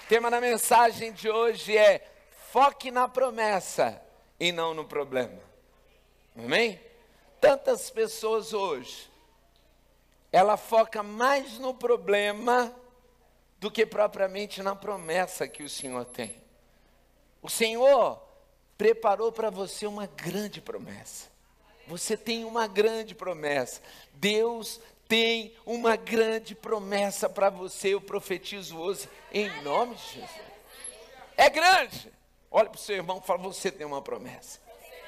O tema da mensagem de hoje é: foque na promessa e não no problema. Amém? Tantas pessoas hoje, ela foca mais no problema do que propriamente na promessa que o Senhor tem. O Senhor preparou para você uma grande promessa. Você tem uma grande promessa. Deus tem uma grande promessa para você. Eu profetizo hoje em nome de Jesus. É grande. Olha para o seu irmão e fala: você tem uma promessa.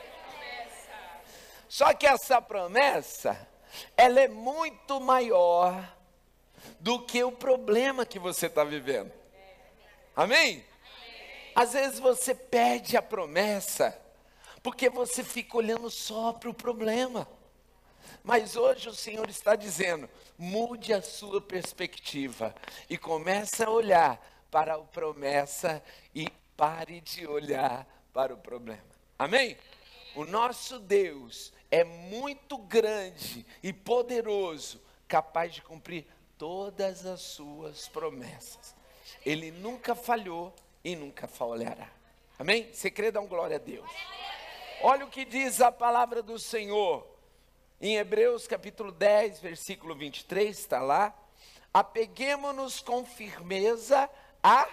Só que essa promessa, ela é muito maior do que o problema que você está vivendo. Amém? Às vezes você perde a promessa porque você fica olhando só para o problema. Mas hoje o Senhor está dizendo: mude a sua perspectiva e comece a olhar para a promessa e pare de olhar para o problema. Amém? O nosso Deus é muito grande e poderoso, capaz de cumprir todas as suas promessas. Ele nunca falhou e nunca falhará. Amém? Você crê? Dá glória a Deus. Olha o que diz a palavra do Senhor em Hebreus capítulo 10, versículo 23, está lá: apeguemo-nos com firmeza a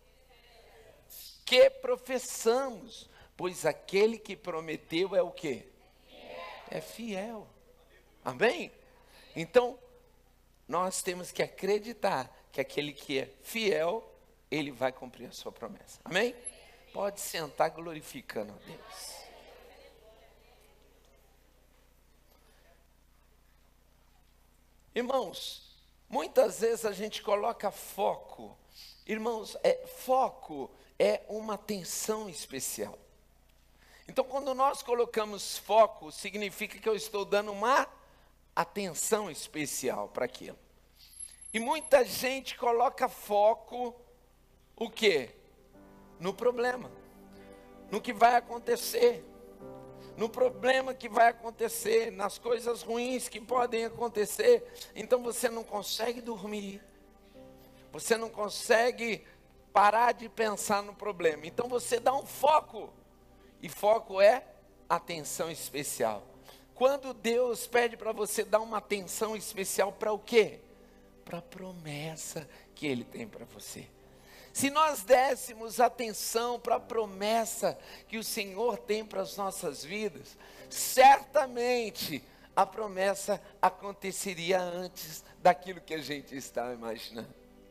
que professamos, pois aquele que prometeu é o quê? É fiel. Amém? Então, nós temos que acreditar que aquele que é fiel, ele vai cumprir a sua promessa. Amém? Pode sentar glorificando a Deus. Irmãos, muitas vezes a gente coloca foco. Irmãos, foco é uma atenção especial. Então, quando nós colocamos foco, significa que eu estou dando uma atenção especial para aquilo. E muita gente coloca foco, o quê? No problema, no que vai acontecer, no problema que vai acontecer, nas coisas ruins que podem acontecer. Então você não consegue dormir, você não consegue parar de pensar no problema. Então você dá um foco, e foco é atenção especial. Quando Deus pede para você dar uma atenção especial para o quê? Para a promessa que Ele tem para você. Se nós dessemos atenção para a promessa que o Senhor tem para as nossas vidas, certamente a promessa aconteceria antes daquilo que a gente está imaginando.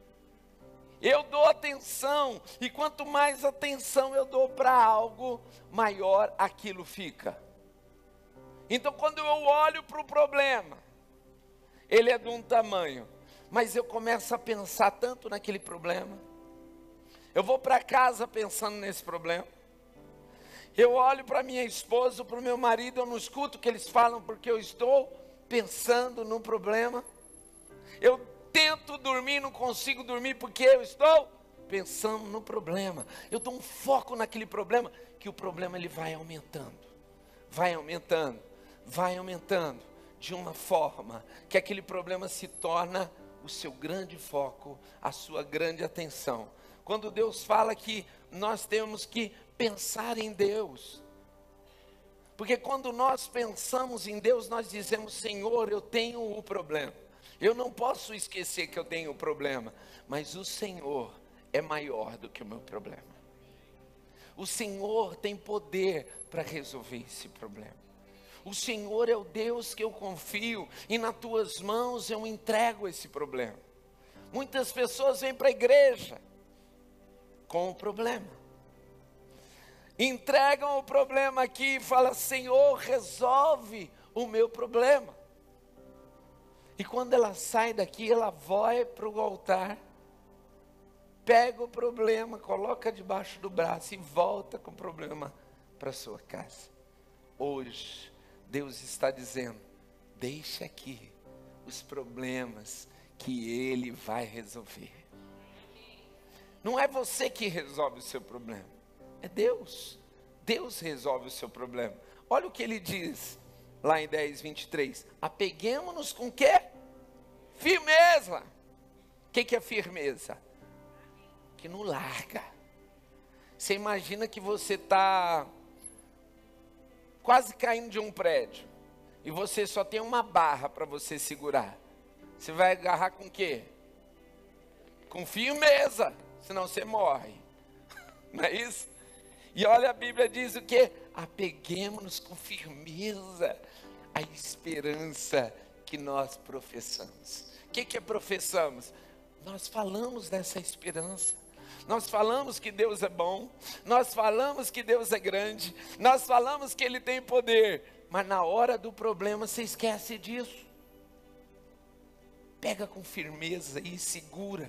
Eu dou atenção, e quanto mais atenção eu dou para algo, maior aquilo fica. Então, quando eu olho para o problema, ele é de um tamanho, mas eu começo a pensar tanto naquele problema. Eu vou para casa pensando nesse problema. Eu olho para minha esposa, para o meu marido, eu não escuto o que eles falam porque eu estou pensando no problema. Eu tento dormir, não consigo dormir porque eu estou pensando no problema. Eu dou um foco naquele problema, que o problema ele vai aumentando, vai aumentando, vai aumentando, de uma forma que aquele problema se torna o seu grande foco, a sua grande atenção. Quando Deus fala que nós temos que pensar em Deus, porque quando nós pensamos em Deus, nós dizemos: Senhor, eu tenho o problema, eu não posso esquecer que eu tenho o problema, mas o Senhor é maior do que o meu problema. O Senhor tem poder para resolver esse problema. O Senhor é o Deus que eu confio, e nas tuas mãos eu entrego esse problema. Muitas pessoas vêm para a igreja com o problema, entregam o problema aqui e falam: Senhor, resolve o meu problema. E quando ela sai daqui, ela vai para o altar, pega o problema, coloca debaixo do braço e volta com o problema para sua casa. Hoje Deus está dizendo: deixa aqui os problemas que Ele vai resolver. Não é você que resolve o seu problema, é Deus. Deus resolve o seu problema. Olha o que Ele diz lá em 10:23. Apeguemo-nos com o quê? Firmeza. O que é firmeza? que não larga. Você imagina que você está quase caindo de um prédio e você só tem uma barra para você segurar. Você vai agarrar com o quê? Com firmeza, senão você morre. Não é isso? E olha, a Bíblia diz o quê? Apeguemos-nos com firmeza à esperança que nós professamos. O que é professamos? Nós falamos dessa esperança. Nós falamos que Deus é bom. Nós falamos que Deus é grande. Nós falamos que Ele tem poder. Mas na hora do problema você esquece disso. Pega com firmeza e segura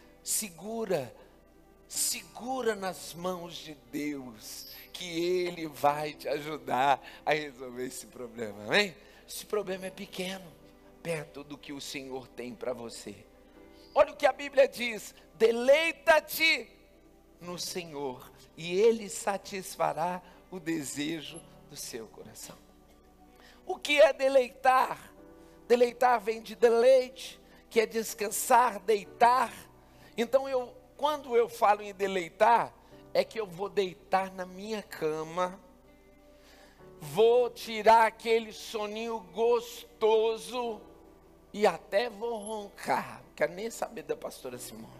nas mãos de Deus, que Ele vai te ajudar a resolver esse problema, amém? Esse problema é pequeno, perto do que o Senhor tem para você. Olha o que a Bíblia diz: deleita-te no Senhor, e Ele satisfará o desejo do seu coração. O que é deleitar? Deleitar vem de deleite, que é descansar, deitar. Então quando eu falo em deleitar, é que eu vou deitar na minha cama, vou tirar aquele soninho gostoso e até vou roncar. Não quero nem saber da pastora Simone.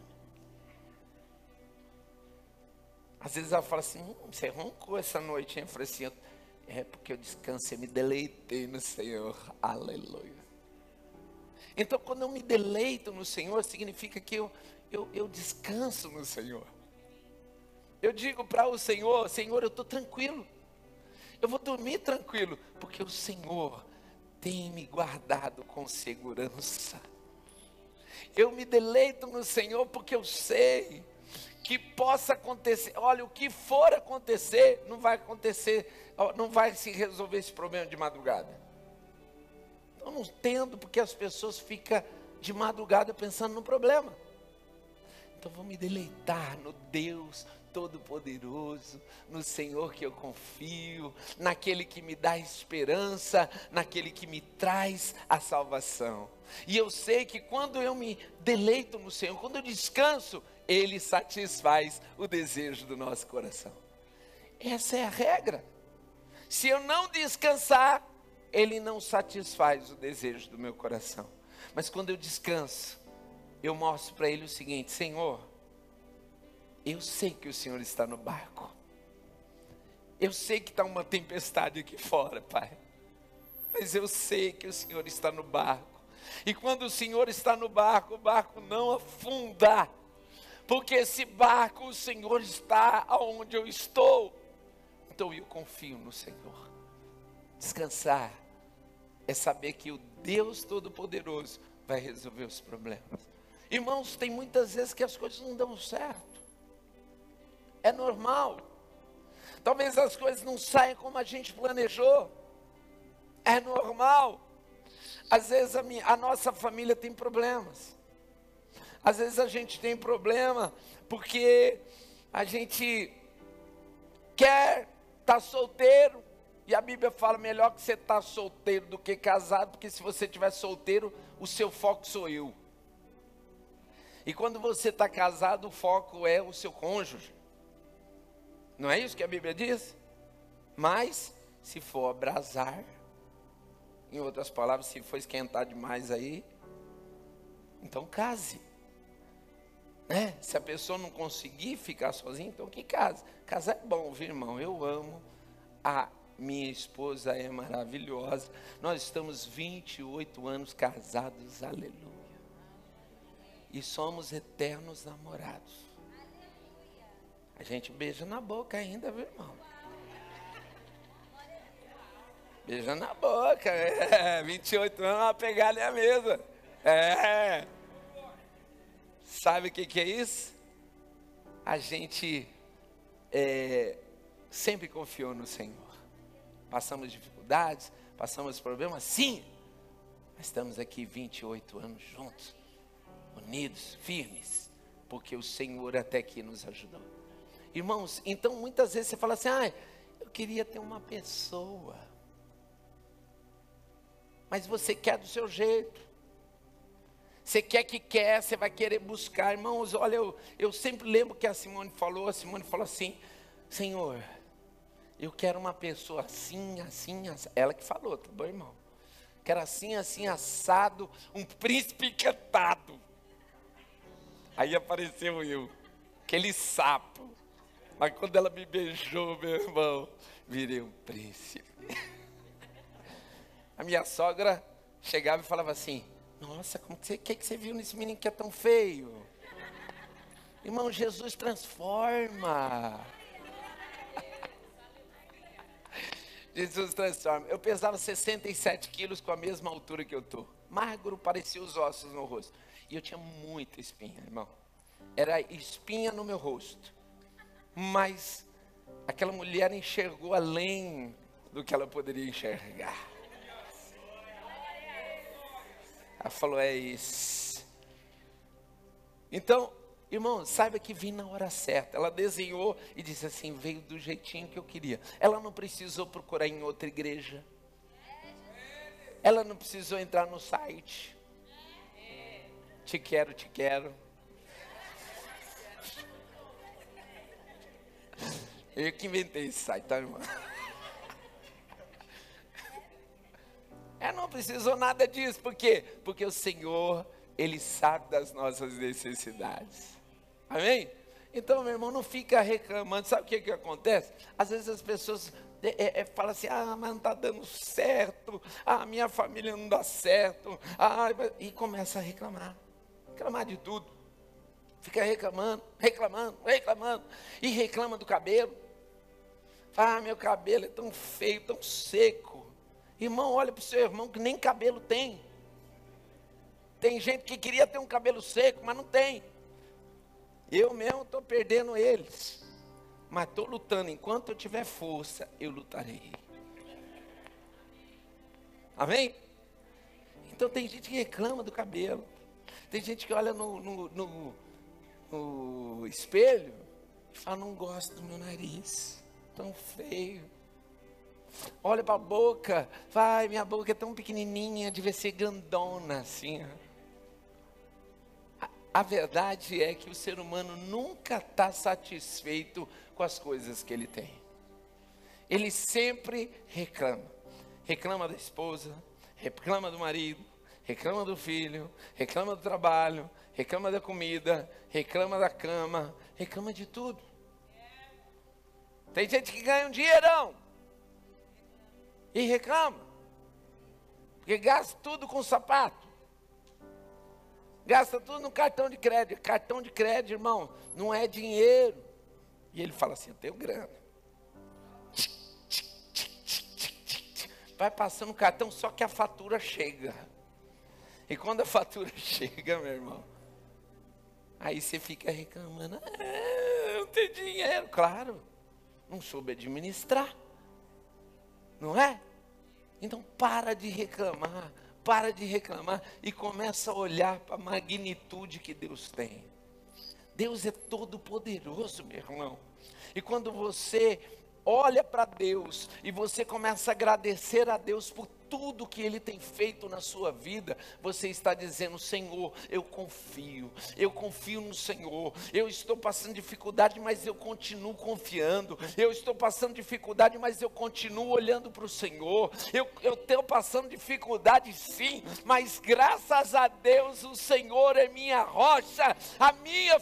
Às vezes ela fala assim: você roncou essa noite, hein? Eu falei assim: é porque eu descansei, me deleitei no Senhor. Aleluia. Então, quando eu me deleito no Senhor, significa que eu descanso no Senhor. Eu digo para o Senhor: Senhor, eu estou tranquilo. Eu vou dormir tranquilo, porque o Senhor tem me guardado com segurança. Eu me deleito no Senhor porque eu sei que possa acontecer. Olha, o que for acontecer, não vai acontecer, não vai se resolver esse problema de madrugada. Eu não entendo porque as pessoas ficam de madrugada pensando no problema. Então vou me deleitar no Deus Todo-Poderoso, no Senhor que eu confio, naquele que me dá esperança, naquele que me traz a salvação. E eu sei que quando eu me deleito no Senhor, quando eu descanso, Ele satisfaz o desejo do nosso coração. Essa é a regra. Se eu não descansar, Ele não satisfaz o desejo do meu coração. Mas quando eu descanso, eu mostro para Ele o seguinte: Senhor, eu sei que o Senhor está no barco. Eu sei que está uma tempestade aqui fora, Pai. Mas eu sei que o Senhor está no barco. E quando o Senhor está no barco, o barco não afunda. Porque esse barco, o Senhor está aonde eu estou. Então eu confio no Senhor. Descansar é saber que o Deus Todo-Poderoso vai resolver os problemas. Irmãos, tem muitas vezes que as coisas não dão certo. É normal. Talvez as coisas não saiam como a gente planejou. É normal. Às vezes a nossa família tem problemas. Às vezes a gente tem problema porque a gente quer estar solteiro. E a Bíblia fala: melhor que você estar solteiro do que casado, porque se você estiver solteiro, o seu foco sou eu. E quando você está casado, o foco é o seu cônjuge. Não é isso que a Bíblia diz? Mas, se for abrasar, em outras palavras, se for esquentar demais aí, então case. Né? Se a pessoa não conseguir ficar sozinha, então que case. Casar é bom, viu, irmão? Eu amo. A minha esposa é maravilhosa. Nós estamos 28 anos casados, aleluia. E somos eternos namorados. A gente beija na boca ainda, viu, irmão? Beija na boca, 28 anos, uma pegada é a mesma. Sabe o que é isso? A gente sempre confiou no Senhor. Passamos dificuldades, passamos problemas, sim. Mas estamos aqui 28 anos juntos, unidos, firmes, porque o Senhor até aqui nos ajudou. Irmãos, então muitas vezes você fala assim: eu queria ter uma pessoa. Mas você quer do seu jeito. Você quer, você vai querer buscar. Irmãos, olha, eu sempre lembro que a Simone falou assim, Senhor, eu quero uma pessoa assim, assim, assim. Ela que falou, tá bom, irmão? Quero assim, assim, assado, um príncipe encantado. Aí apareceu eu, aquele sapo. Mas quando ela me beijou, meu irmão, virei um príncipe. A minha sogra chegava e falava assim, nossa, o que você viu nesse menino que é tão feio? Irmão, Jesus transforma. Jesus transforma. Eu pesava 67 quilos com a mesma altura que eu estou. Magro, parecia os ossos no rosto. E eu tinha muita espinha, irmão. Era espinha no meu rosto. Mas aquela mulher enxergou além do que ela poderia enxergar. Ela falou, é isso. Então, irmão, saiba que vim na hora certa. Ela desenhou e disse assim, veio do jeitinho que eu queria. Ela não precisou procurar em outra igreja. Ela não precisou entrar no site. Te quero, te quero. Eu que inventei esse site, tá, irmão? Ela não precisou nada disso, por quê? Porque o Senhor, Ele sabe das nossas necessidades. Amém? Então, meu irmão, não fica reclamando. Sabe o que acontece? Às vezes as pessoas falam assim, mas não está dando certo, minha família não dá certo, e começa a reclamar de tudo. Fica reclamando, e reclama do cabelo. Meu cabelo é tão feio, tão seco. Irmão, olha para o seu irmão que nem cabelo tem. Tem gente que queria ter um cabelo seco, mas não tem. Eu mesmo estou perdendo eles. Mas estou lutando. Enquanto eu tiver força, eu lutarei. Amém? Então tem gente que reclama do cabelo. Tem gente que olha no espelho e fala, não gosto do meu nariz. Tão feio. Olha para a boca. Minha boca é tão pequenininha, devia ser grandona assim. A verdade é que o ser humano nunca está satisfeito com as coisas que ele tem. Ele sempre reclama. Reclama da esposa, reclama do marido, reclama do filho, reclama do trabalho, reclama da comida, reclama da cama, reclama de tudo. Tem gente que ganha um dinheirão e reclama, porque gasta tudo com sapato, gasta tudo no cartão de crédito. Cartão de crédito, irmão, não é dinheiro. E ele fala assim, eu tenho grana. Vai passando o cartão, só que a fatura chega. E quando a fatura chega, meu irmão, aí você fica reclamando, eu não tenho dinheiro. Claro, não soube administrar, não é? Então para de reclamar e começa a olhar para a magnitude que Deus tem. Deus é todo poderoso, meu irmão. E quando você olha para Deus e você começa a agradecer a Deus por tudo que Ele tem feito na sua vida, você está dizendo, Senhor, eu confio no Senhor. Eu estou passando dificuldade, mas eu continuo confiando. Eu estou passando dificuldade, mas eu continuo olhando para o Senhor. Eu estou passando dificuldade sim, mas graças a Deus o Senhor é minha rocha, a minha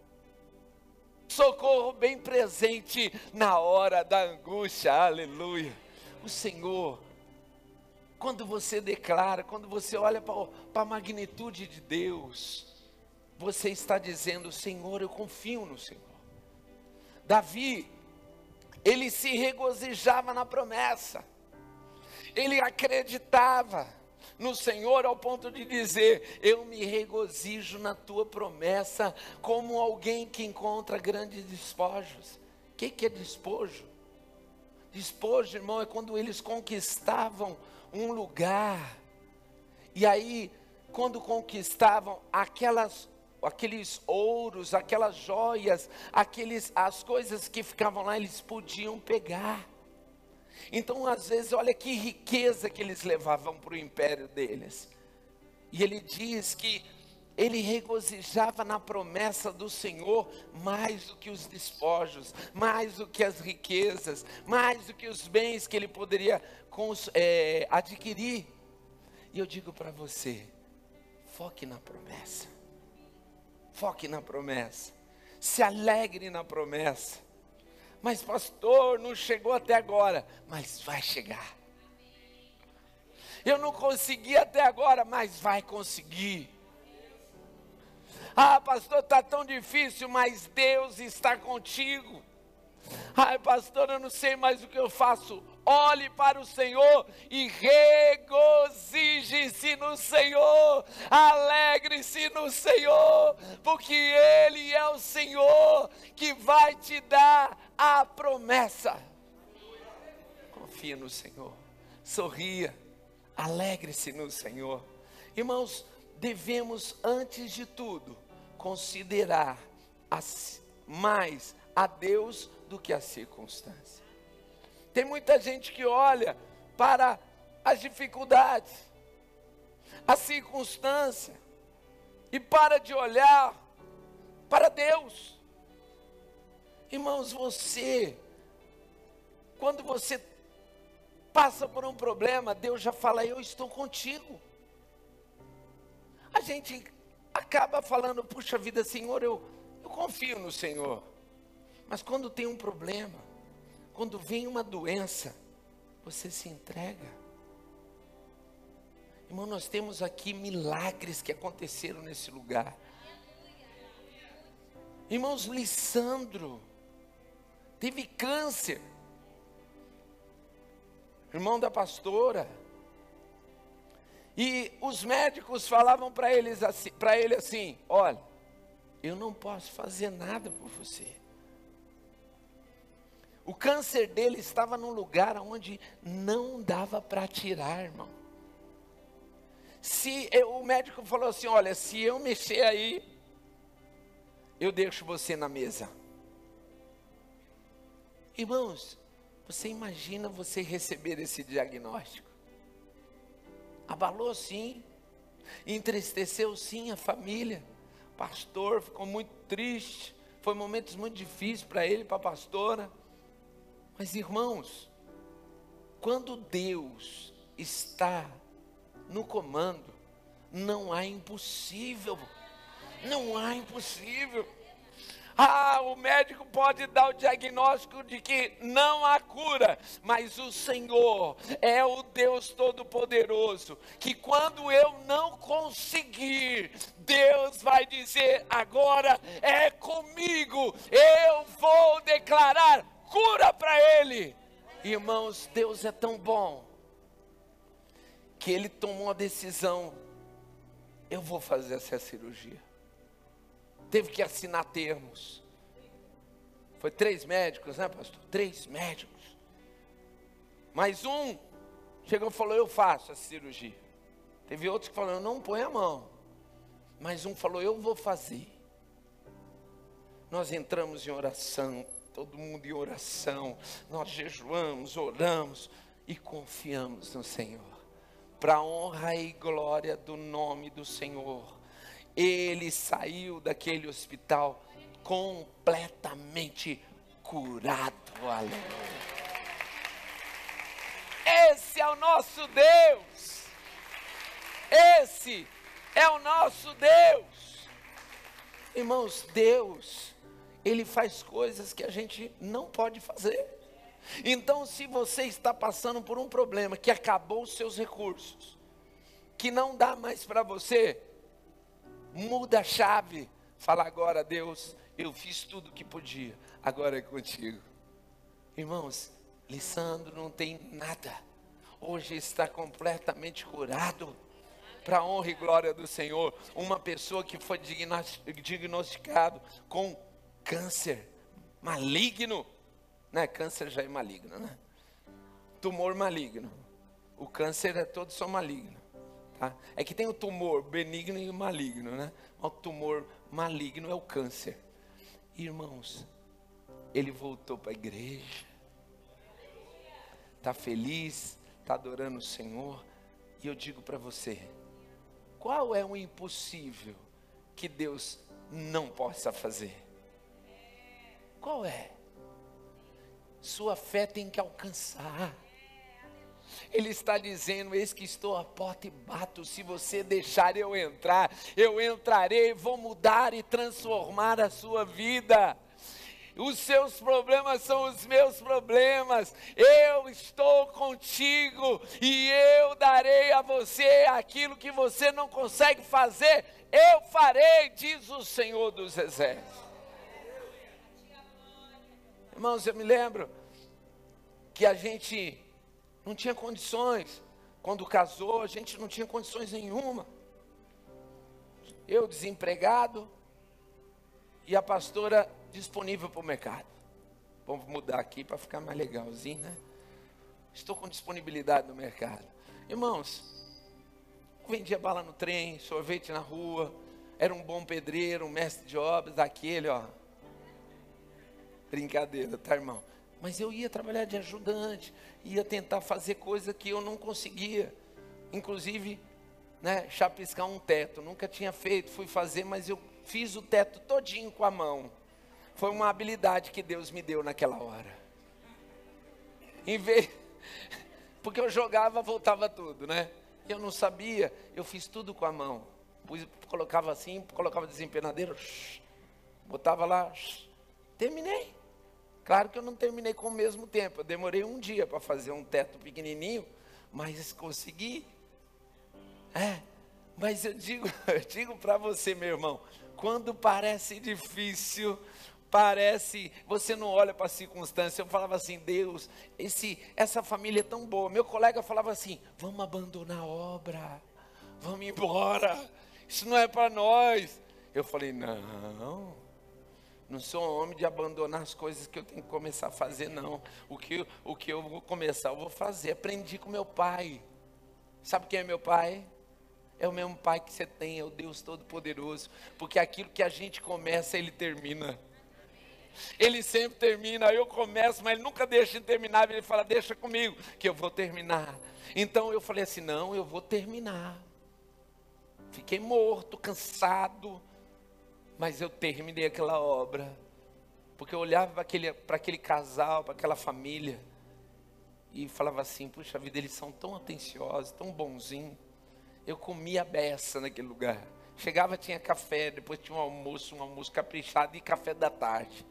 socorro bem presente na hora da angústia. Aleluia. O Senhor, quando você declara, quando você olha para a magnitude de Deus, você está dizendo, Senhor, eu confio no Senhor. Davi, ele se regozijava na promessa, ele acreditava no Senhor ao ponto de dizer, eu me regozijo na tua promessa, como alguém que encontra grandes despojos. O que é despojo? Despojo, irmão, é quando eles conquistavam um lugar, e aí quando conquistavam aqueles ouros, aquelas joias, as coisas que ficavam lá, eles podiam pegar. Então às vezes, olha que riqueza que eles levavam para o império deles. E ele diz que ele regozijava na promessa do Senhor mais do que os despojos, mais do que as riquezas, mais do que os bens que ele poderia adquirir. E eu digo para você, foque na promessa. Foque na promessa. Se alegre na promessa. Mas pastor, não chegou até agora, mas vai chegar. Eu não consegui até agora, mas vai conseguir. Ah, pastor, está tão difícil, mas Deus está contigo. Ai, pastor, eu não sei mais o que eu faço. Olhe para o Senhor e regozije-se no Senhor, alegre-se no Senhor, porque Ele é o Senhor que vai te dar a promessa. Confia no Senhor, sorria, alegre-se no Senhor. Irmãos, devemos antes de tudo considerar mais a Deus do que a circunstância. Tem muita gente que olha para as dificuldades, a circunstância, e para de olhar para Deus. Irmãos, quando você passa por um problema, Deus já fala, eu estou contigo. A gente acaba falando, puxa vida, Senhor, eu confio no Senhor. Mas quando tem um problema, quando vem uma doença, você se entrega. Irmão, nós temos aqui milagres que aconteceram nesse lugar. Irmãos, Lissandro teve câncer. Irmão da pastora. E os médicos falavam para ele assim, olha, eu não posso fazer nada por você. O câncer dele estava num lugar onde não dava para tirar, irmão. O médico falou assim, olha, se eu mexer aí, eu deixo você na mesa. Irmãos, você imagina você receber esse diagnóstico? Abalou sim, entristeceu sim a família. O pastor ficou muito triste, foi momentos muito difíceis para ele, para a pastora. Mas irmãos, quando Deus está no comando, não há impossível. Não há impossível. Ah, o médico pode dar o diagnóstico de que não há cura, mas o Senhor é o Deus Todo-Poderoso, que quando eu não conseguir, Deus vai dizer, agora é comigo, eu vou declarar cura para ele. Irmãos, Deus é tão bom, que ele tomou a decisão, eu vou fazer essa cirurgia. Teve que assinar termos. Foi 3 médicos, né, pastor? 3 médicos. Mas um chegou e falou, eu faço a cirurgia. Teve outros que falaram, não põe a mão. Mas um falou, eu vou fazer. Nós entramos em oração, todo mundo em oração. Nós jejuamos, oramos e confiamos no Senhor. Para a honra e glória do nome do Senhor. Ele saiu daquele hospital completamente curado. Aleluia. Esse é o nosso Deus. Esse é o nosso Deus. Irmãos, Deus, Ele faz coisas que a gente não pode fazer. Então, se você está passando por um problema que acabou os seus recursos, que não dá mais para você, muda a chave, fala agora, Deus, eu fiz tudo o que podia, agora é contigo. Irmãos, Lissandro não tem nada, hoje está completamente curado, para a honra e glória do Senhor. Uma pessoa que foi diagnosticado com câncer maligno, né? Câncer já é maligno, né? Tumor maligno, o câncer todos são malignos. Tá? É que tem o tumor benigno e o maligno, né? O tumor maligno é o câncer. Irmãos, ele voltou para a igreja, está feliz, está adorando o Senhor. E eu digo para você, qual é o impossível que Deus não possa fazer? Qual é? Sua fé tem que alcançar. Ele está dizendo: eis que estou à porta e bato, se você deixar eu entrar, eu entrarei, vou mudar e transformar a sua vida. Os seus problemas são os meus problemas, eu estou contigo e eu darei a você aquilo que você não consegue fazer, eu farei, diz o Senhor dos Exércitos. Irmãos, eu me lembro que a gente não tinha condições, quando casou a gente não tinha condições nenhuma. Eu desempregado e a pastora disponível para o mercado. Vamos mudar aqui para ficar mais legalzinho, né? Estou com disponibilidade no mercado. Irmãos, vendia bala no trem, sorvete na rua, era um bom pedreiro, um mestre de obras, daquele, ó. Brincadeira, tá, irmão? Mas eu ia trabalhar de ajudante, ia tentar fazer coisa que eu não conseguia. Inclusive, né, chapiscar um teto, nunca tinha feito, fui fazer, mas eu fiz o teto todinho com a mão. Foi uma habilidade que Deus me deu naquela hora. Porque eu jogava, voltava tudo, né? Eu não sabia, eu fiz tudo com a mão. Colocava assim, colocava desempenadeiro, botava lá, terminei. Claro que eu não terminei com o mesmo tempo, eu demorei um dia para fazer um teto pequenininho, mas consegui. Mas eu digo para você, meu irmão, quando parece difícil, você não olha para a circunstância. Eu falava assim: Deus, essa família é tão boa. Meu colega falava assim: vamos abandonar a obra, vamos embora, isso não é para nós. Eu falei: não sou homem de abandonar as coisas que eu tenho que começar a fazer, não. O que eu vou começar, eu vou fazer. Aprendi com meu pai. Sabe quem é meu pai? É o mesmo pai que você tem, é o Deus Todo-Poderoso. Porque aquilo que a gente começa, Ele termina. Ele sempre termina, eu começo, mas Ele nunca deixa de terminar. Ele fala: deixa comigo, que eu vou terminar. Então eu falei assim: não, eu vou terminar. Fiquei morto, cansado, mas eu terminei aquela obra. Porque eu olhava para aquele casal, para aquela família, e falava assim: puxa vida, eles são tão atenciosos, tão bonzinhos. Eu comia a beça naquele lugar. Chegava, tinha café, depois tinha um almoço caprichado e café da tarde.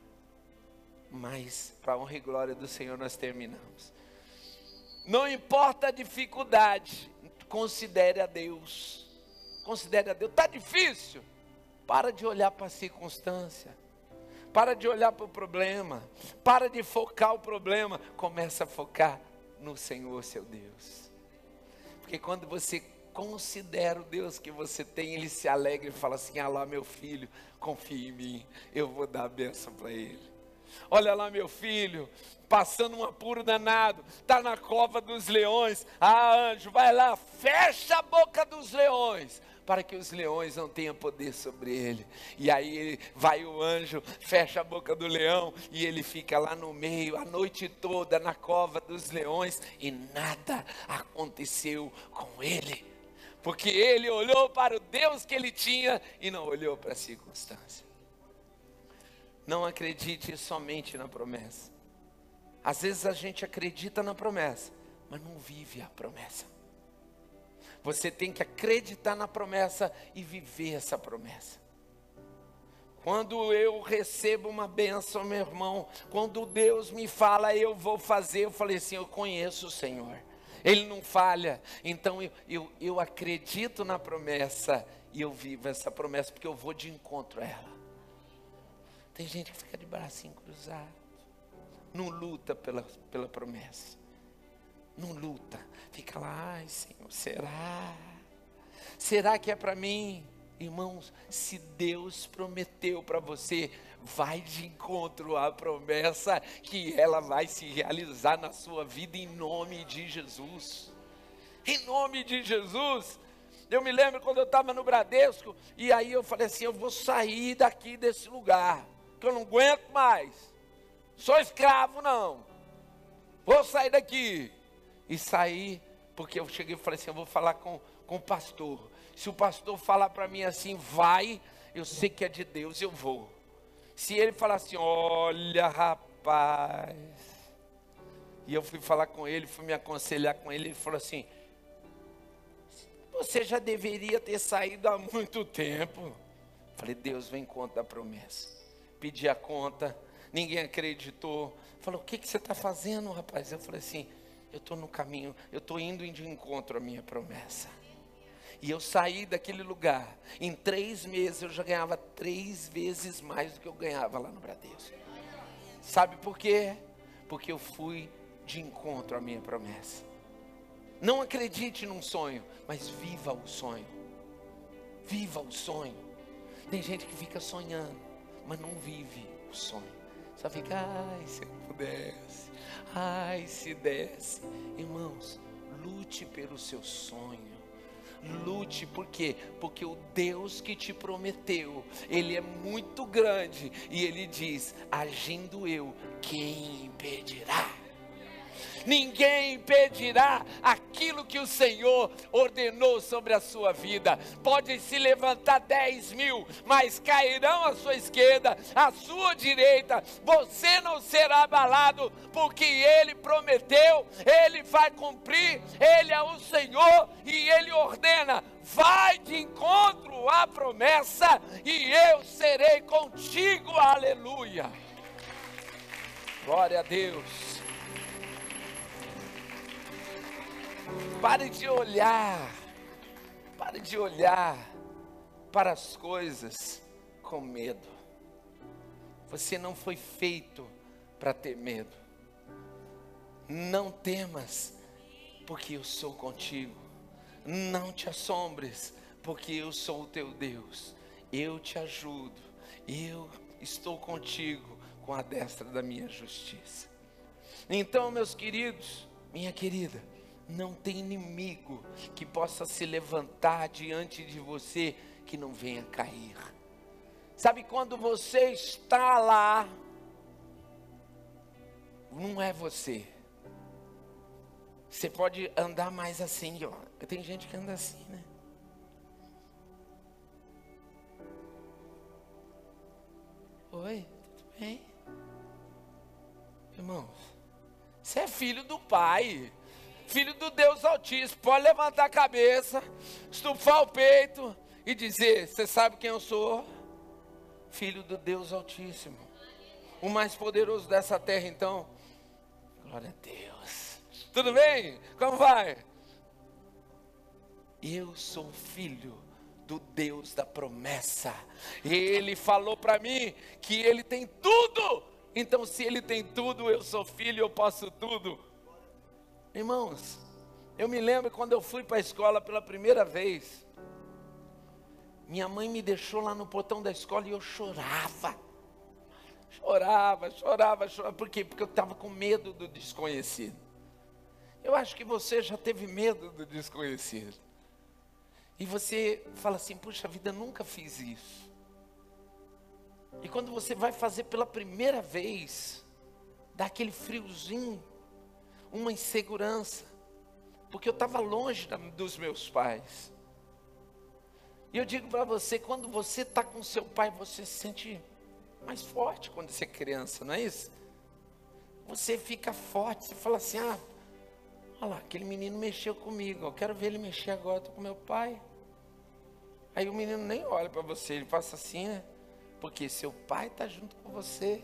Mas, para a honra e glória do Senhor, nós terminamos. Não importa a dificuldade, considere a Deus. Considere a Deus. Está difícil? Para de olhar para a circunstância. Para de olhar para o problema. Para de focar o problema. Começa a focar no Senhor, seu Deus. Porque quando você considera o Deus que você tem, Ele se alegra e fala assim: ah lá, meu filho, confia em mim, eu vou dar a bênção para ele. Olha lá, meu filho, passando um apuro danado, está na cova dos leões. Ah, anjo, vai lá, fecha a boca dos leões, para que os leões não tenham poder sobre ele. E aí vai o anjo, fecha a boca do leão, e ele fica lá no meio, a noite toda, na cova dos leões, e nada aconteceu com ele. Porque ele olhou para o Deus que ele tinha, e não olhou para a circunstância. Não acredite somente na promessa. Às vezes a gente acredita na promessa, mas não vive a promessa. Você tem que acreditar na promessa e viver essa promessa. Quando eu recebo uma bênção, meu irmão, quando Deus me fala, eu vou fazer, eu falei assim: eu conheço o Senhor, Ele não falha. Então eu acredito na promessa e eu vivo essa promessa, porque eu vou de encontro a ela. Tem gente que fica de bracinho cruzado, não luta pela promessa, não luta, fica lá: ai Senhor, será que é para mim? Irmãos, se Deus prometeu para você, vai de encontro à promessa, que ela vai se realizar na sua vida, em nome de Jesus. Em nome de Jesus. Eu me lembro quando eu estava no Bradesco, e aí eu falei assim: eu vou sair daqui desse lugar, que eu não aguento mais, sou escravo não, vou sair daqui. E saí Porque eu cheguei e falei assim, eu vou falar com o pastor. Se o pastor falar para mim assim, vai, eu sei que é de Deus, eu vou. Se ele falar assim, olha rapaz, e eu fui falar com ele, fui me aconselhar com ele, ele falou assim, você já deveria ter saído há muito tempo. Falei, Deus, vem conta da promessa. Pedi a conta, ninguém acreditou. Falou, o que você está fazendo, rapaz? Eu falei assim, eu estou no caminho, eu estou indo de encontro à minha promessa. E eu saí daquele lugar, em 3 meses eu já ganhava 3 vezes mais do que eu ganhava lá no Bradesco. Sabe por quê? Porque eu fui de encontro à minha promessa. Não acredite num sonho, mas viva o sonho. Viva o sonho. Tem gente que fica sonhando, mas não vive o sonho. Só fica, ai, se eu pudesse, ai, se desse. Irmãos, lute pelo seu sonho. Lute, por quê? Porque o Deus que te prometeu, Ele é muito grande. E Ele diz, agindo eu, quem impedirá? Ninguém impedirá aquilo que o Senhor ordenou sobre a sua vida. Pode se levantar 10.000, mas cairão à sua esquerda, à sua direita. Você não será abalado, porque Ele prometeu, Ele vai cumprir. Ele é o Senhor e Ele ordena, vai de encontro à promessa e eu serei contigo, aleluia. Glória a Deus. Pare de olhar para as coisas com medo. Você não foi feito para ter medo. Não temas, porque eu sou contigo. Não te assombres, porque eu sou o teu Deus. Eu te ajudo, eu estou contigo com a destra da minha justiça. Então, meus queridos, minha querida, não tem inimigo que possa se levantar diante de você que não venha cair. Sabe quando você está lá, não é você. Você pode andar mais assim, ó. Tem gente que anda assim, né? Oi, tudo bem? Irmãos, você é filho do Pai. Filho do Deus Altíssimo, pode levantar a cabeça, estufar o peito e dizer, você sabe quem eu sou? Filho do Deus Altíssimo, o mais poderoso dessa terra. Então, glória a Deus. Tudo bem? Como vai? Eu sou filho do Deus da promessa. Ele falou para mim que Ele tem tudo. Então, se Ele tem tudo, eu sou filho, eu posso tudo. Irmãos, eu me lembro quando eu fui para a escola pela primeira vez. Minha mãe me deixou lá no portão da escola e eu chorava. Chorava. Por quê? Porque eu estava com medo do desconhecido. Eu acho que você já teve medo do desconhecido. E você fala assim, puxa vida, eu nunca fiz isso. E quando você vai fazer pela primeira vez, dá aquele friozinho, uma insegurança, porque eu estava longe dos meus pais. E eu digo para você, quando você está com seu pai, você se sente mais forte quando você é criança, não é isso? Você fica forte, você fala assim, olha lá, aquele menino mexeu comigo, eu quero ver ele mexer agora, estou com meu pai. Aí o menino nem olha para você, ele passa assim, né? Porque seu pai está junto com você.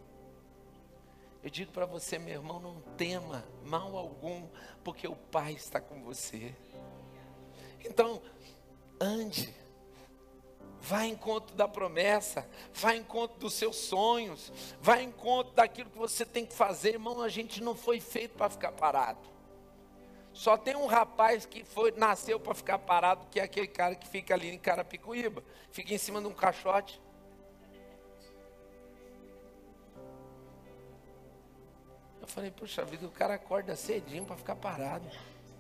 Eu digo para você, meu irmão, não tema mal algum, porque o Pai está com você. Então, ande, vá em encontro da promessa, vá em encontro dos seus sonhos, vá em encontro daquilo que você tem que fazer. Irmão, a gente não foi feito para ficar parado. Só tem um rapaz que nasceu para ficar parado, que é aquele cara que fica ali em Carapicuíba, fica em cima de um caixote. Eu falei, puxa vida, o cara acorda cedinho para ficar parado.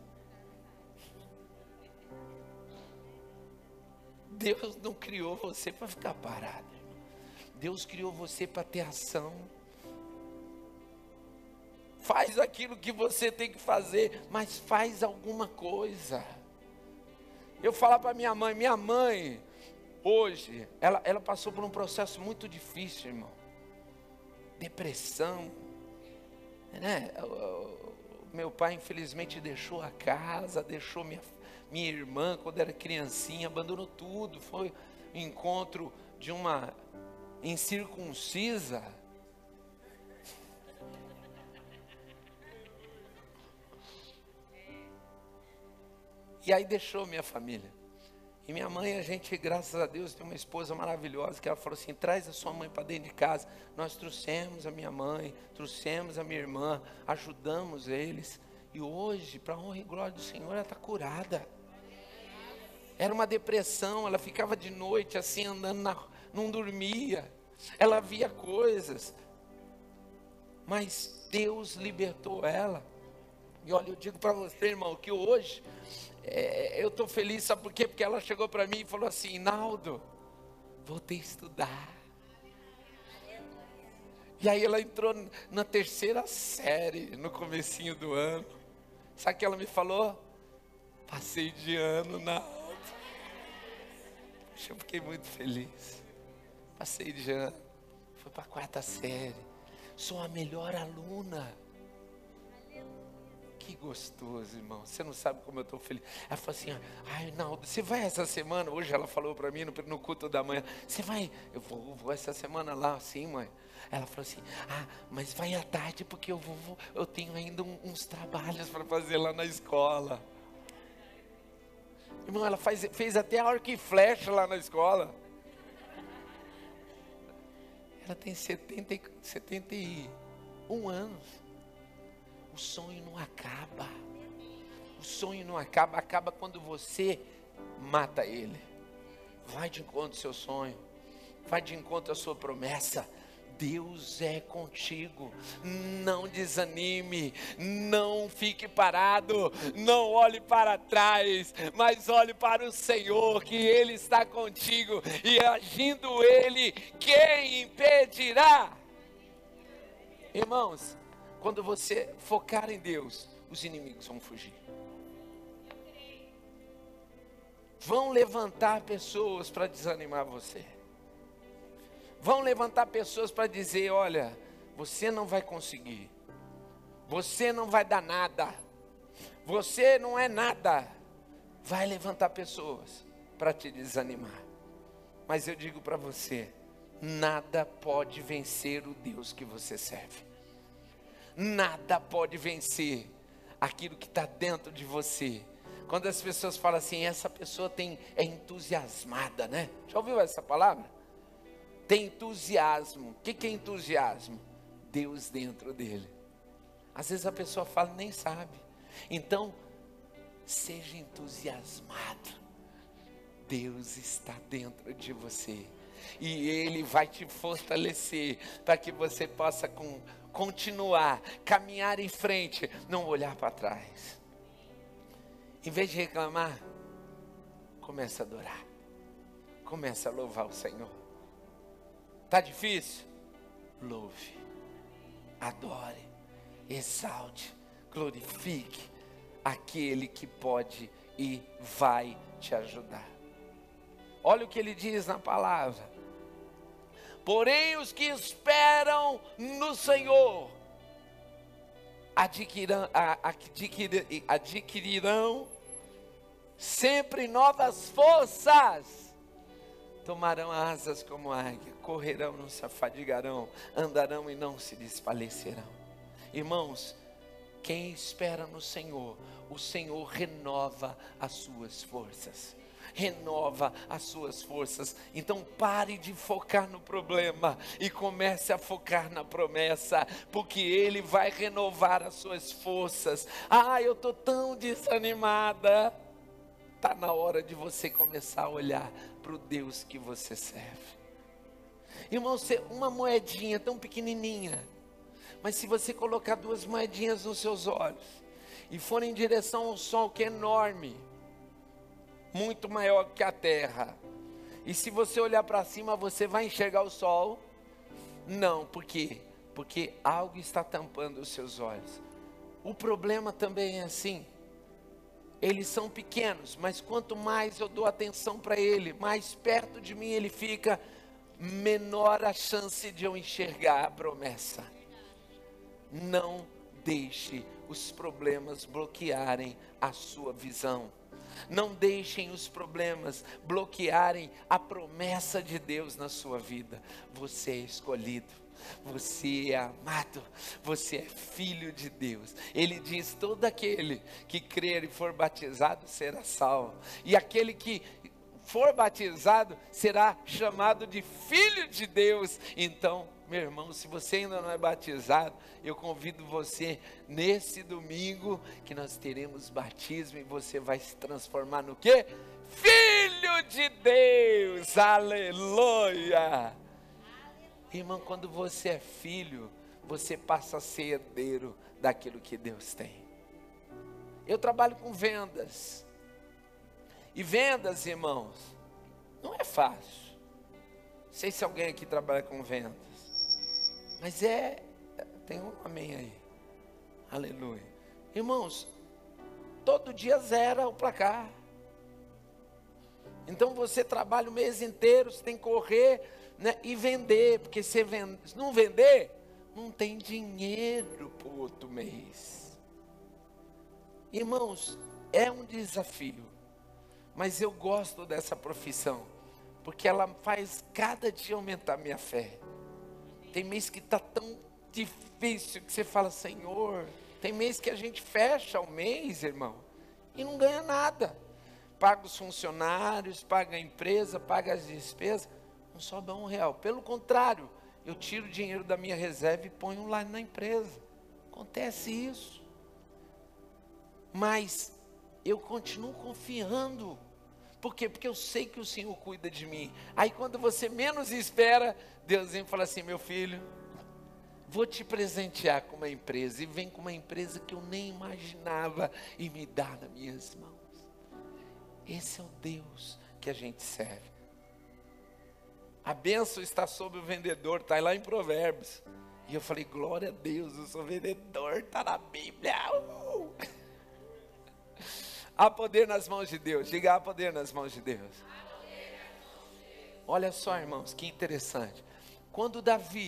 Deus não criou você para ficar parado. Deus criou você para ter ação. faz aquilo que você tem que fazer, mas faz alguma coisa. Eu falava para minha mãe, hoje, ela passou por um processo muito difícil, irmão. Depressão, né? Meu pai infelizmente deixou a casa, deixou minha irmã quando era criancinha, abandonou tudo, foi encontro de uma incircuncisa. E aí deixou minha família. E minha mãe, a gente, graças a Deus, tem uma esposa maravilhosa, que ela falou assim, traz a sua mãe para dentro de casa. Nós trouxemos a minha mãe, trouxemos a minha irmã, ajudamos eles. E hoje, para a honra e glória do Senhor, ela está curada. Era uma depressão, ela ficava de noite assim, andando, não dormia. Ela via coisas. Mas Deus libertou ela. E olha, eu digo para você, irmão, que hoje... eu estou feliz, sabe por quê? Porque ela chegou para mim e falou assim, Naldo, voltei a estudar. E aí ela entrou na 3ª série, no comecinho do ano. Sabe o que ela me falou? Passei de ano, Naldo. Eu fiquei muito feliz. Passei de ano, fui para a 4ª série. Sou a melhor aluna. Que gostoso, irmão. Você não sabe como eu estou feliz. Ela falou assim, ai, Naldo, você vai essa semana? Hoje ela falou para mim no culto da manhã. Você vai? Eu vou essa semana lá, sim, mãe. Ela falou assim, mas vai à tarde porque eu tenho ainda uns trabalhos para fazer lá na escola. Irmão, ela fez até arco e flecha lá na escola. Ela tem 71 anos. O sonho não acaba. O sonho não acaba. Acaba quando você mata ele. Vai de encontro ao seu sonho. Vai de encontro à sua promessa. Deus é contigo. Não desanime. Não fique parado. Não olhe para trás. Mas olhe para o Senhor, que Ele está contigo. E agindo Ele, quem impedirá? Irmãos, quando você focar em Deus, os inimigos vão fugir. Vão levantar pessoas para desanimar você. Vão levantar pessoas para dizer, olha, você não vai conseguir. Você não vai dar nada. Você não é nada. Vai levantar pessoas para te desanimar. Mas eu digo para você, nada pode vencer o Deus que você serve. Nada pode vencer aquilo que está dentro de você. Quando as pessoas falam assim, essa pessoa é entusiasmada, né? Já ouviu essa palavra? Tem entusiasmo. O que é entusiasmo? Deus dentro dele. Às vezes a pessoa fala e nem sabe. Então, seja entusiasmado. Deus está dentro de você. E Ele vai te fortalecer para que você possa continuar, caminhar em frente, não olhar para trás. Em vez de reclamar, comece a adorar. Comece a louvar o Senhor. Está difícil? Louve, adore, exalte, glorifique aquele que pode e vai te ajudar. Olha o que ele diz na palavra. Porém, os que esperam no Senhor adquirirão sempre novas forças. Tomarão asas como águia, correrão, não se afadigarão, andarão e não se desfalecerão. Irmãos, quem espera no Senhor, o Senhor renova as suas forças. Renova as suas forças. Então pare de focar no problema e comece a focar na promessa, porque Ele vai renovar as suas forças. Eu estou tão desanimada. Está na hora de você começar a olhar para o Deus que você serve. Irmão, uma moedinha tão pequenininha, mas se você colocar 2 moedinhas nos seus olhos e for em direção ao sol, que é enorme, muito maior que a terra, e se você olhar para cima, você vai enxergar o sol? Não, por quê? porque algo está tampando os seus olhos. O problema também é assim, eles são pequenos, mas quanto mais eu dou atenção para ele, mais perto de mim ele fica, menor a chance de eu enxergar a promessa. Não deixe os problemas bloquearem a sua visão. Não deixem os problemas bloquearem a promessa de Deus na sua vida. Você é escolhido, você é amado, você é filho de Deus. Ele diz: todo aquele que crer e for batizado será salvo, e aquele que for batizado será chamado de filho de Deus. Então, meu irmão, se você ainda não é batizado, eu convido você nesse domingo, que nós teremos batismo e você vai se transformar no quê? Filho de Deus, aleluia! Irmão, quando você é filho, você passa a ser herdeiro daquilo que Deus tem. Eu trabalho com vendas, e vendas, irmãos, não é fácil. Não sei se alguém aqui trabalha com vendas, mas tem um amém aí, aleluia. Irmãos, todo dia zera o placar. Então você trabalha o mês inteiro, você tem que correr, né, e vender, porque se não vender, não tem dinheiro para o outro mês. Irmãos, é um desafio, mas eu gosto dessa profissão, porque ela faz cada dia aumentar minha fé. Tem mês que está tão difícil que você fala: Senhor, tem mês que a gente fecha o mês, irmão, e não ganha nada. Paga os funcionários, paga a empresa, paga as despesas, não sobra R$1. Pelo contrário, eu tiro o dinheiro da minha reserva e ponho lá na empresa. Acontece isso. Mas eu continuo confiando. Por quê? Porque eu sei que o Senhor cuida de mim. Aí quando você menos espera, Deus vem e fala assim: meu filho, vou te presentear com uma empresa. E vem com uma empresa que eu nem imaginava e me dá nas minhas mãos. Esse é o Deus que a gente serve. A bênção está sobre o vendedor, está lá em Provérbios. E eu falei: glória a Deus, eu sou vendedor, está na Bíblia. Há poder nas mãos de Deus. Diga: há poder nas mãos de Deus. Olha só, irmãos, que interessante. Quando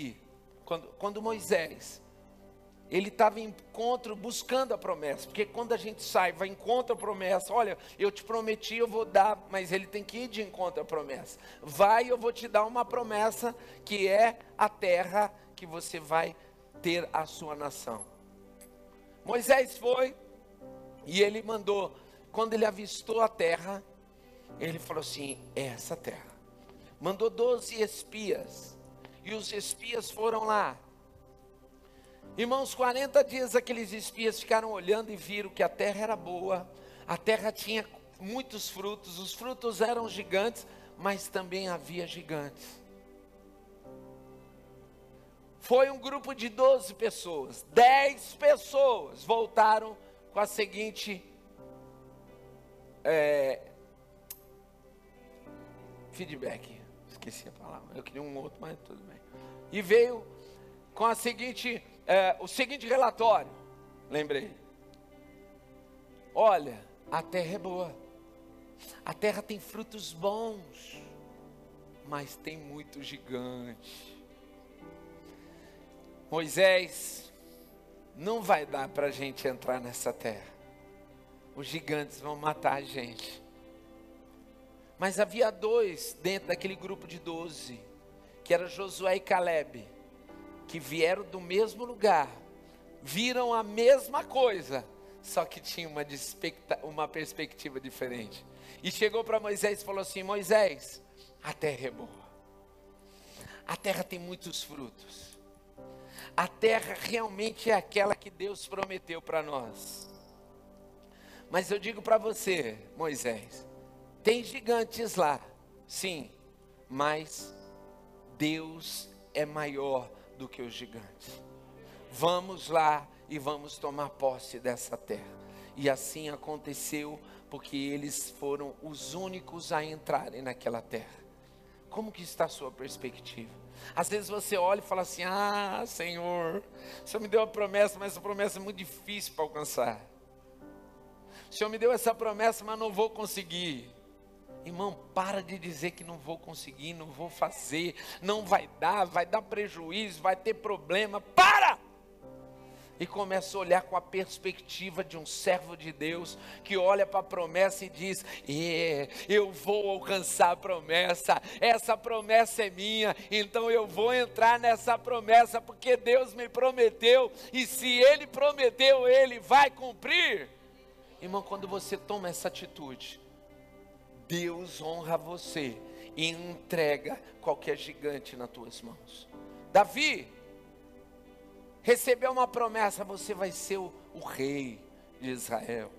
Moisés, ele estava em encontro buscando a promessa, porque quando a gente sai, vai em encontro à promessa, olha, eu te prometi, eu vou dar, mas ele tem que ir de encontro à promessa. Vai, eu vou te dar uma promessa, que é a terra que você vai ter a sua nação. Moisés foi, e ele mandou, quando ele avistou a terra, ele falou assim: é essa terra. Mandou 12 espias, e os espias foram lá. Irmãos, 40 dias aqueles espias ficaram olhando e viram que a terra era boa, a terra tinha muitos frutos, os frutos eram gigantes, mas também havia gigantes. Foi um grupo de 12 pessoas, 10 pessoas voltaram com a seguinte feedback, esqueci a palavra, eu queria um outro, mas tudo bem. E veio com a seguinte o seguinte relatório, lembrei: olha, a terra é boa, a terra tem frutos bons, mas tem muito gigante. Moisés, não vai dar para a gente entrar nessa terra, os gigantes vão matar a gente. Mas havia 2 dentro daquele grupo de 12, que era Josué e Calebe, que vieram do mesmo lugar, viram a mesma coisa, só que tinha uma perspectiva diferente. E chegou para Moisés e falou assim: Moisés, a terra é boa, a terra tem muitos frutos, a terra realmente é aquela que Deus prometeu para nós. Mas eu digo para você, Moisés, tem gigantes lá, sim, mas Deus é maior do que os gigantes. Vamos lá e vamos tomar posse dessa terra. E assim aconteceu, porque eles foram os únicos a entrarem naquela terra. Como que está a sua perspectiva? Às vezes você olha e fala assim: ah, Senhor, o Senhor me deu uma promessa, mas essa promessa é muito difícil para alcançar. O Senhor me deu essa promessa, mas não vou conseguir. Irmão, para de dizer que não vou conseguir, não vou fazer, não vai dar prejuízo, vai ter problema. Para! E começa a olhar com a perspectiva de um servo de Deus, que olha para a promessa e diz: eu vou alcançar a promessa, essa promessa é minha, então eu vou entrar nessa promessa, porque Deus me prometeu, e se Ele prometeu, Ele vai cumprir. Irmão, quando você toma essa atitude, Deus honra você e entrega qualquer gigante nas tuas mãos. Davi recebeu uma promessa: você vai ser o rei de Israel.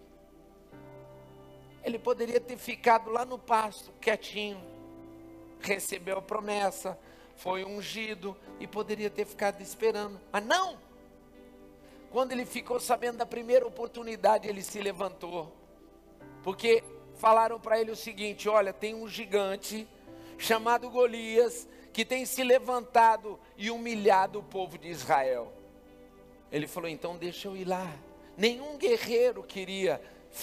Ele poderia ter ficado lá no pasto, quietinho, recebeu a promessa, foi ungido e poderia ter ficado esperando, mas não. Quando ele ficou sabendo da primeira oportunidade, ele se levantou, porque falaram para ele o seguinte: olha, tem um gigante chamado Golias, que tem se levantado e humilhado o povo de Israel. Ele falou: então deixa eu ir lá. Nenhum guerreiro queria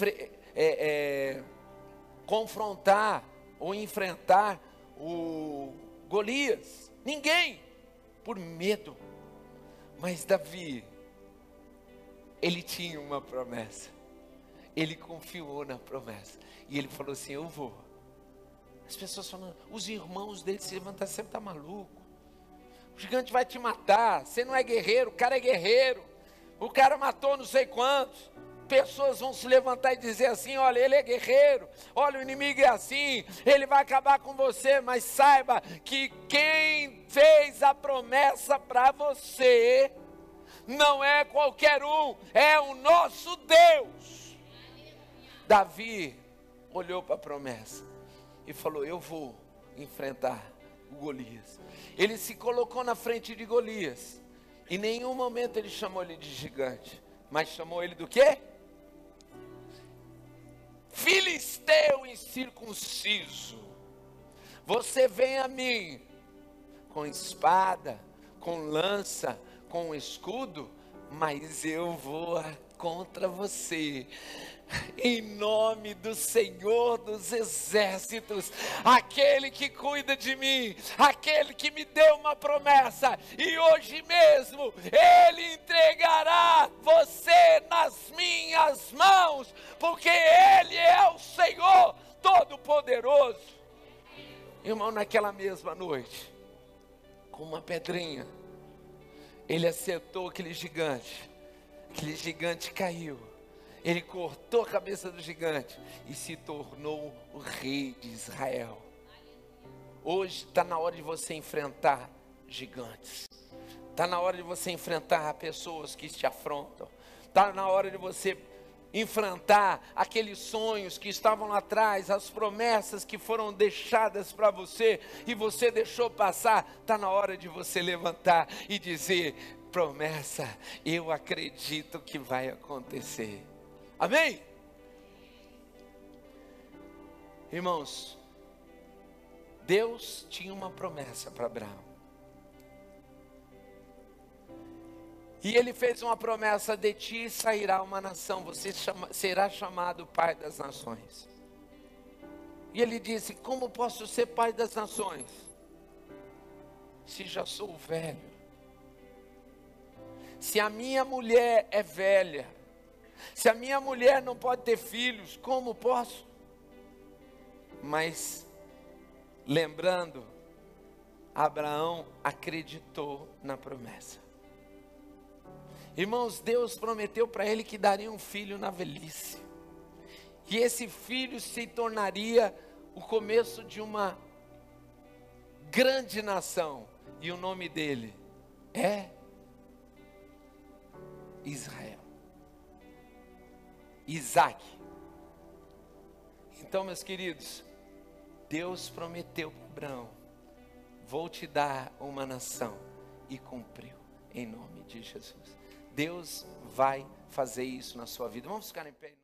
confrontar ou enfrentar o Golias. Ninguém, por medo. Mas Davi, ele tinha uma promessa. Ele confiou na promessa. E ele falou assim: eu vou. As pessoas falando, os irmãos dele se levantaram: você está maluco? O gigante vai te matar, você não é guerreiro, o cara é guerreiro. O cara matou não sei quantos. Pessoas vão se levantar e dizer assim: olha, ele é guerreiro, olha, o inimigo é assim, ele vai acabar com você. Mas saiba que quem fez a promessa para você não é qualquer um, é o nosso Deus. Davi olhou para a promessa e falou: eu vou enfrentar o Golias. Ele se colocou na frente de Golias. Em nenhum momento ele chamou ele de gigante, mas chamou ele do quê? Filisteu incircunciso. Você vem a mim com espada, com lança, com escudo, mas eu vou contra você, em nome do Senhor dos Exércitos, aquele que cuida de mim, aquele que me deu uma promessa, e hoje mesmo Ele entregará você nas minhas mãos, porque Ele é o Senhor Todo-Poderoso. Irmão, naquela mesma noite, com uma pedrinha, ele acertou aquele gigante caiu. Ele cortou a cabeça do gigante e se tornou o rei de Israel. Hoje está na hora de você enfrentar gigantes. Está na hora de você enfrentar pessoas que te afrontam. Está na hora de você enfrentar aqueles sonhos que estavam lá atrás, as promessas que foram deixadas para você e você deixou passar. Está na hora de você levantar e dizer: promessa, eu acredito que vai acontecer. Amém? Irmãos, Deus tinha uma promessa para Abraão. E Ele fez uma promessa: de ti sairá uma nação, você será chamado pai das nações. E Ele disse: como posso ser pai das nações, se já sou velho? Se a minha mulher é velha, se a minha mulher não pode ter filhos, como posso? Mas, lembrando, Abraão acreditou na promessa. Irmãos, Deus prometeu para ele que daria um filho na velhice. Que esse filho se tornaria o começo de uma grande nação. E o nome dele é Israel. Isaac. Então, meus queridos, Deus prometeu para Abraão: vou te dar uma nação, e cumpriu, em nome de Jesus. Deus vai fazer isso na sua vida. Vamos ficar em pé.